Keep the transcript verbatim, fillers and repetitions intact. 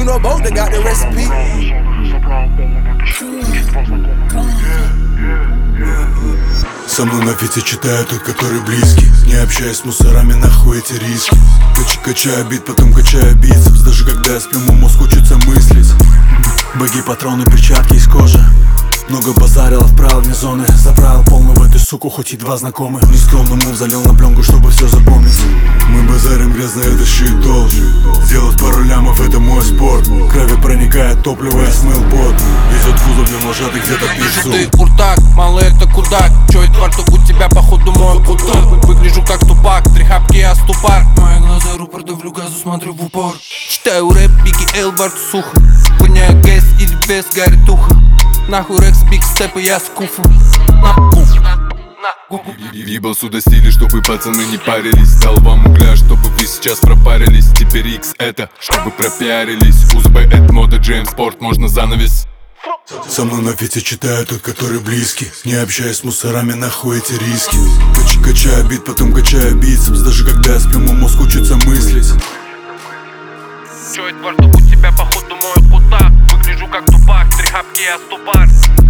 know both that got the recipe. Со мной на фите читаю тот, который близкий. Не общаюсь с мусорами, нахуй эти риски. Кач Качаю бит, потом качаю бицепс. Даже когда я сплю, мой мозг учится мыслить. Баги, патроны, перчатки из кожи. Много базарил, отправил вне зоны. Заправил полную в эту суку, хоть и два знакомых. Нескромный мув залил на пленку, чтобы все запомнить. Мы базарим грязно, это щит должен. Сделать пару лямов, это мой спорт. Крови проникает топливо, я смыл пот. Везет кузов, где ложат и где-то пиццу. Ты куртак, малый это кудак. Чё это варто у тебя, походу мой куток. Выгляжу как тупак, три хапки, я ступак. Мои глаза рупорты в люгазу, смотрю в упор. Читаю рэп, Бигги Эл, во рту сухо. Гоняю гэс или без, горит ухо. Нахуй рекс, биг степ, и я скуфу. Ебал сюда стили, чтобы пацаны не парились. Дал вам угля, чтобы вы сейчас пропарились. Теперь X это, чтобы пропиарились. УЗБ это мода, джейм спорт, можно занавес. Со мной на фите читаю тот, который близкий. Не общаюсь с мусорами, нахуй эти риски. Кач Качаю бит, потом качаю бицепс. Даже когда я сплю, мой мозг учится мыслить. Чё это варто у тебя, походу мой кутак. Выгляжу как тупак, три хапки, я ступак.